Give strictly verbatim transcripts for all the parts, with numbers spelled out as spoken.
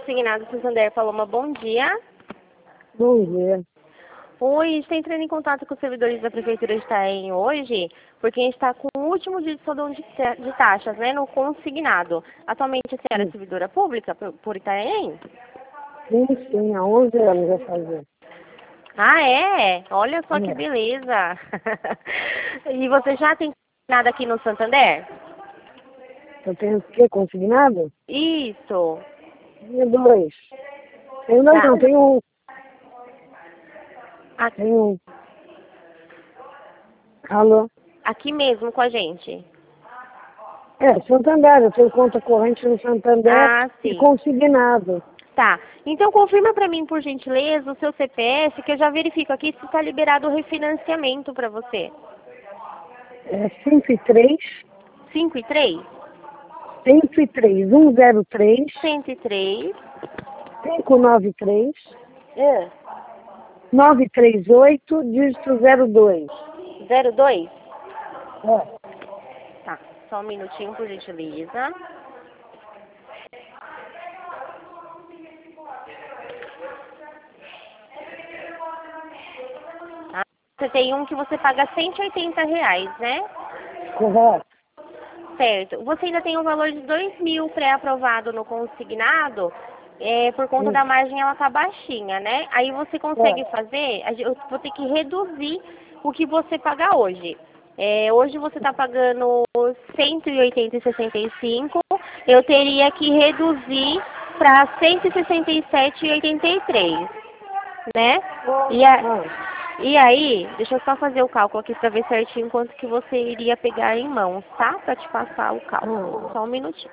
Consignado Santander Paloma, bom dia. Bom dia. Oi, está entrando em contato com os servidores da Prefeitura de Itaém hoje, porque a gente está com o último dia de soldão de, de taxas, né, no consignado. Atualmente a senhora é servidora pública por, por Itaém? Sim, sim, há onze anos eu fazia. Ah, é? Olha só que É. beleza. E você já tem nada aqui no Santander? Eu tenho o quê? Consignado? Isso. Tenho dois. Tenho dois, Tá. não, tenho um. Aqui, Tenho um. Alô? aqui mesmo com a gente. É, Santander, eu tenho conta corrente no Santander Ah, e sim. consignado. Tá. Então confirma para mim, por gentileza, o seu C P F, que eu já verifico aqui se está liberado o refinanciamento para você. É cinco e três, cinco e três? cinco e três, um zero três, cento e três. cinco nove três, É. nove três oito, dígito zero dois. zero dois? É. Tá. Só um minutinho, por gentileza. Tá. Você tem um que você paga cento e oitenta reais, né? Correto. Certo. Você ainda tem um valor de dois mil pré-aprovado no consignado, é, por conta Sim. da margem ela tá baixinha, né? Aí você consegue É. fazer, a gen- eu vou ter que reduzir o que você paga hoje. É, hoje você está pagando cento e oitenta e sessenta e cinco, eu teria que reduzir para cento e sessenta e sete e oitenta e três, né? E a, Ah. e aí, deixa eu só fazer o cálculo aqui para ver certinho quanto que você iria pegar em mãos, tá? Para te passar o cálculo. Ah. Só um minutinho.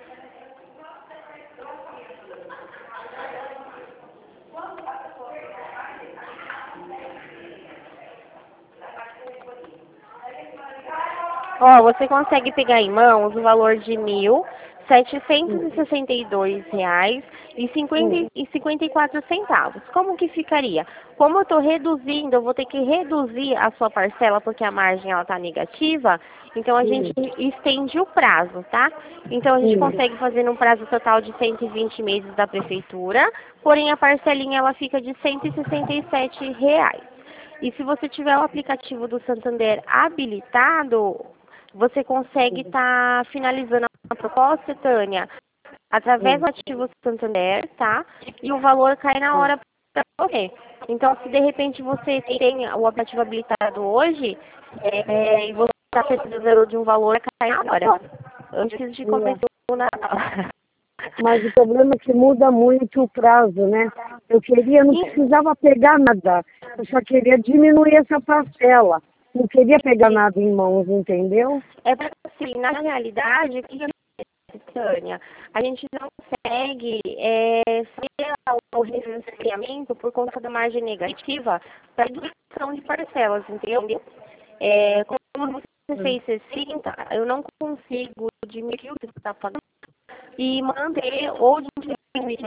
Ó, você consegue pegar em mãos o valor de mil setecentos e Hum. sessenta e dois reais e cinquenta Hum. e cinquenta e quatro centavos. Como que ficaria? Como eu estou reduzindo, eu vou ter que reduzir a sua parcela porque a margem ela está negativa. Então a gente Hum. estende o prazo, tá? Então a gente Hum. consegue fazer num prazo total de cento e vinte meses da prefeitura, porém a parcelinha ela fica de cento e sessenta e sete reais. E se você tiver o aplicativo do Santander habilitado, você consegue estar finalizando a proposta, Tânia, através Hum. do ativo Santander, tá? E o valor cai na Hum. hora para você. Então, se de repente você tem o aplicativo habilitado hoje, é, e você está precisando de um valor, cai na hora, antes de É. começar o Natal. Mas o problema é que muda muito o prazo, né? Eu queria, não precisava pegar nada. Eu só queria diminuir essa parcela. Não queria pegar nada em mãos, entendeu? É porque, assim, na realidade, o que acontece, Tânia? A gente não consegue é, fazer o refinanciamento por conta da margem negativa para redução de parcelas, entendeu? É, como você Hum. fez sessenta, eu não consigo diminuir o que você está pagando e manter ou diminuir.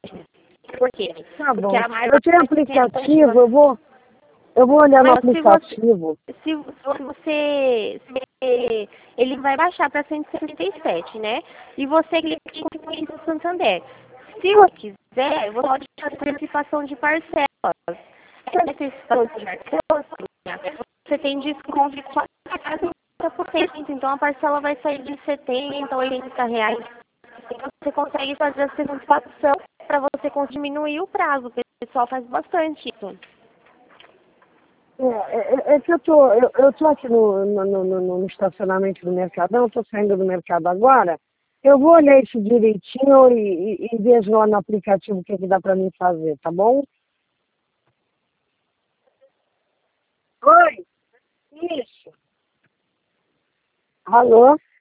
Por quê? Tá Porque bom. a margem Eu tenho negativa. aplicativo, eu vou, eu vou olhar no Mas se você, aplicativo. se você, se ele vai baixar para cento e sessenta e sete, né? E você clica em Concorrência do Santander. Se você quiser, você pode fazer antecipação de parcelas. Essa antecipação de parcelas, você tem desconto de quase quarenta por cento. Então a parcela vai sair de setenta, oitenta reais. Então você consegue fazer essa antecipação para você conseguir diminuir o prazo. O pessoal faz bastante isso. É, é, é que eu tô, eu, eu tô aqui no, no, no, no- no estacionamento do Mercadão, tô saindo do mercado agora. Eu vou olhar isso direitinho e, e, e vejo lá no aplicativo o que, que dá para mim fazer, tá bom? Oi, isso. Alô?